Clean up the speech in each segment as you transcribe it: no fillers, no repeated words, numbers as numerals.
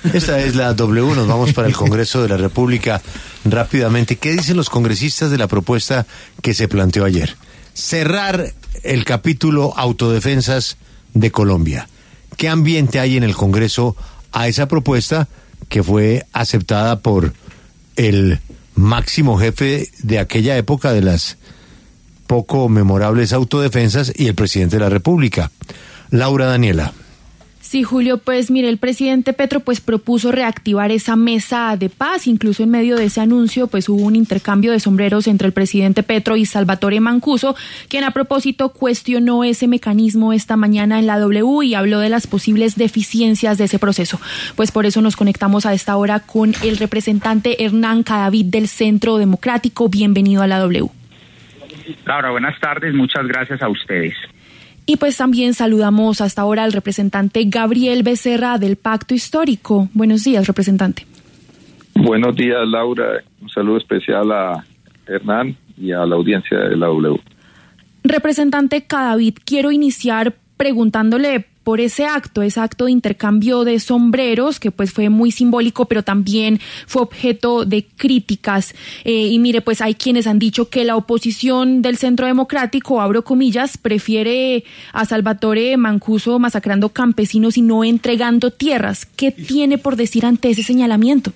Esta es la W, nos vamos para el Congreso de la República rápidamente. ¿Qué dicen los congresistas de la propuesta que se planteó ayer? Cerrar el capítulo autodefensas de Colombia. ¿Qué ambiente hay en el Congreso a esa propuesta que fue aceptada por el máximo jefe de aquella época de las poco memorables autodefensas y el presidente de la República? Laura Daniela. Sí, Julio, pues mire, el presidente Petro pues propuso reactivar esa mesa de paz. Incluso en medio de ese anuncio pues hubo un intercambio de sombreros entre el presidente Petro y Salvatore Mancuso, quien a propósito cuestionó ese mecanismo esta mañana en la W y habló de las posibles deficiencias de ese proceso. Pues por eso nos conectamos a esta hora con el representante Hernán Cadavid del Centro Democrático. Bienvenido a la W. Laura, buenas tardes, muchas gracias a ustedes. Y pues también saludamos hasta ahora al representante Gabriel Becerra del Pacto Histórico. Buenos días, representante. Buenos días, Laura. Un saludo especial a Hernán y a la audiencia de la W. Representante Cadavid, quiero iniciar preguntándole por ese acto de intercambio de sombreros, que pues fue muy simbólico, pero también fue objeto de críticas. Y mire, pues hay quienes han dicho que la oposición del Centro Democrático, abro comillas, prefiere a Salvatore Mancuso masacrando campesinos y no entregando tierras. ¿Qué tiene por decir ante ese señalamiento?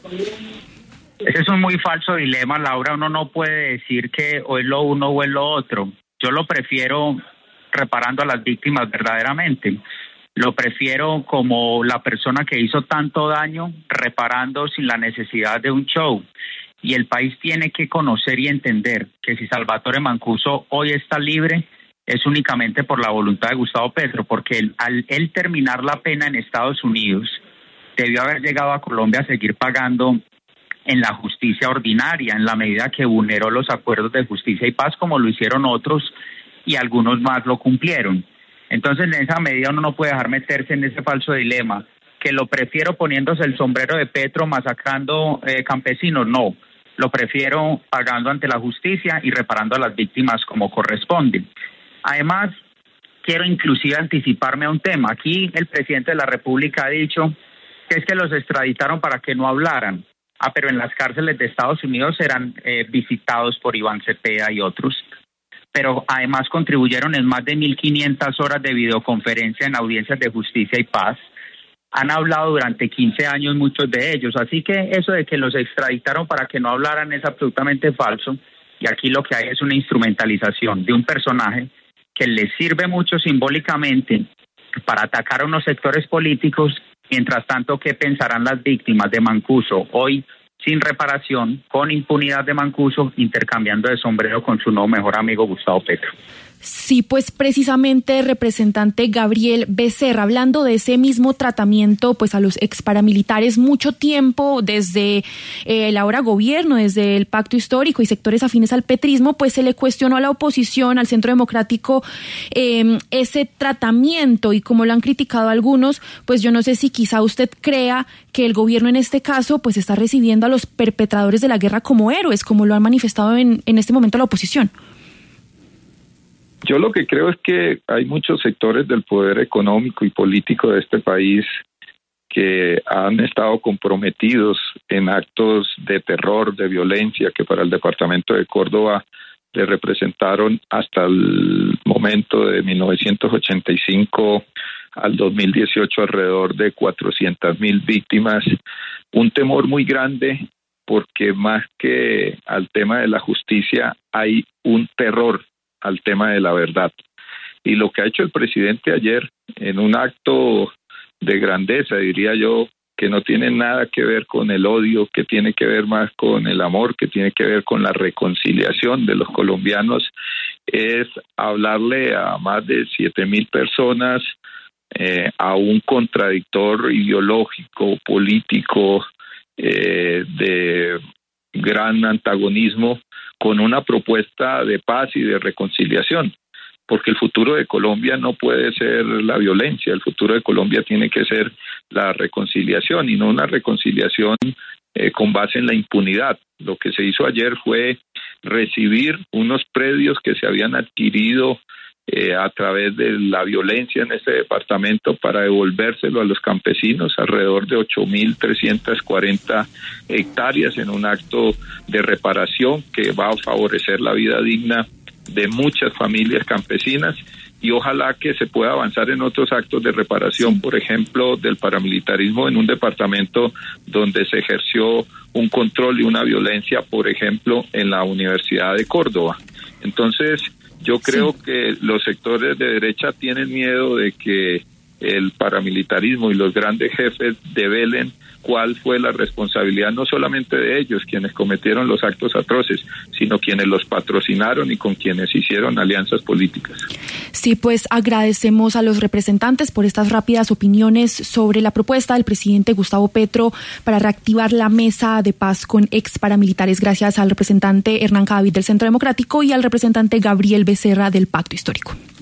Ese es un muy falso dilema, Laura. Uno no puede decir que o es lo uno o es lo otro. Yo lo prefiero reparando a las víctimas verdaderamente. Lo prefiero como la persona que hizo tanto daño, reparando sin la necesidad de un show. Y el país tiene que conocer y entender que si Salvatore Mancuso hoy está libre, es únicamente por la voluntad de Gustavo Petro, porque al él terminar la pena en Estados Unidos, debió haber llegado a Colombia a seguir pagando en la justicia ordinaria, en la medida que vulneró los acuerdos de justicia y paz, como lo hicieron otros, y algunos más lo cumplieron. Entonces, en esa medida uno no puede dejar meterse en ese falso dilema, que lo prefiero poniéndose el sombrero de Petro masacrando campesinos. No, lo prefiero pagando ante la justicia y reparando a las víctimas como corresponde. Además, quiero inclusive anticiparme a un tema. Aquí el presidente de la República ha dicho que es que los extraditaron para que no hablaran. Pero en las cárceles de Estados Unidos eran visitados por Iván Cepeda y otros. Pero además contribuyeron en más de 1.500 horas de videoconferencia en audiencias de justicia y paz. Han hablado durante 15 años muchos de ellos, así que eso de que los extraditaron para que no hablaran es absolutamente falso, y aquí lo que hay es una instrumentalización de un personaje que les sirve mucho simbólicamente para atacar a unos sectores políticos. Mientras tanto, ¿qué pensarán las víctimas de Mancuso hoy sin reparación, con impunidad de Mancuso, intercambiando de sombrero con su nuevo mejor amigo Gustavo Petro? Sí, pues precisamente, representante Gabriel Becerra, hablando de ese mismo tratamiento pues a los exparamilitares, mucho tiempo desde el ahora gobierno, desde el Pacto Histórico y sectores afines al petrismo, pues se le cuestionó a la oposición, al Centro Democrático, ese tratamiento, y como lo han criticado algunos, pues yo no sé si quizá usted crea que el gobierno en este caso pues está recibiendo a los perpetradores de la guerra como héroes, como lo han manifestado en este momento la oposición. Yo lo que creo es que hay muchos sectores del poder económico y político de este país que han estado comprometidos en actos de terror, de violencia, que para el departamento de Córdoba le representaron hasta el momento de 1985 al 2018 alrededor de 400,000 víctimas. Un temor muy grande porque más que al tema de la justicia hay un terror al tema de la verdad. Y lo que ha hecho el presidente ayer en un acto de grandeza, diría yo, que no tiene nada que ver con el odio, que tiene que ver más con el amor, que tiene que ver con la reconciliación de los colombianos, es hablarle a más de 7,000 personas, a un contradictor ideológico, político, de gran antagonismo, con una propuesta de paz y de reconciliación, porque el futuro de Colombia no puede ser la violencia, el futuro de Colombia tiene que ser la reconciliación, y no una reconciliación con base en la impunidad. Lo que se hizo ayer fue recibir unos predios que se habían adquirido a través de la violencia en este departamento para devolvérselo a los campesinos, alrededor de 8.340 hectáreas en un acto de reparación que va a favorecer la vida digna de muchas familias campesinas, y ojalá que se pueda avanzar en otros actos de reparación, por ejemplo, del paramilitarismo en un departamento donde se ejerció un control y una violencia, por ejemplo, en la Universidad de Córdoba. Entonces, yo creo que los sectores de derecha tienen miedo de que el paramilitarismo y los grandes jefes develen cuál fue la responsabilidad no solamente de ellos, quienes cometieron los actos atroces, sino quienes los patrocinaron y con quienes hicieron alianzas políticas. Sí, pues agradecemos a los representantes por estas rápidas opiniones sobre la propuesta del presidente Gustavo Petro para reactivar la mesa de paz con ex paramilitares. Gracias al representante Hernán Cadavid del Centro Democrático y al representante Gabriel Becerra del Pacto Histórico.